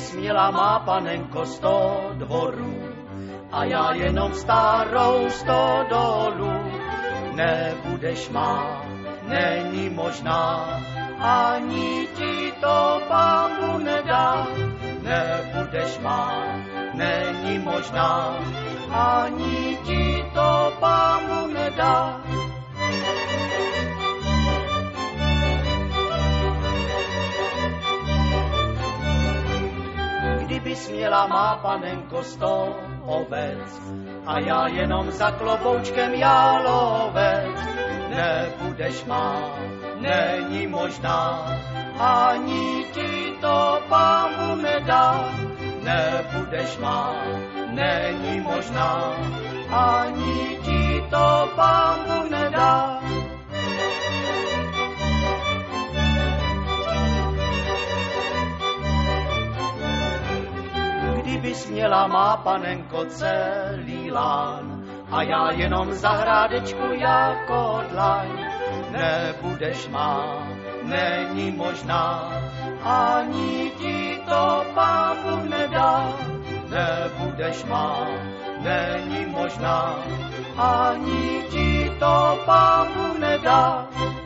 Kdybys měla, má panenko, 100 dvorů a já jenom starou 100 dolů, nebudeš má, není možná, ani ti to Pán Bůh nedá. Nebudeš má, není možná, ani ti to Pán Bůh nedá. Kdybys měla, má panenko, 100 ovec a já jenom za kloboučkem jálovec, nebudeš má, není možná, ani ti to Pán Bůh nedá. Nebudeš má, není možná, ani ti to Pán Bůh nedá. Kdybys měla, má panenko, celý lán a já jenom zahrádečku jako dlaň, nebudeš má, není možná, ani ti to Pán Bůh nedá. Nebudeš má, není možná, ani ti to Pán Bůh nedá.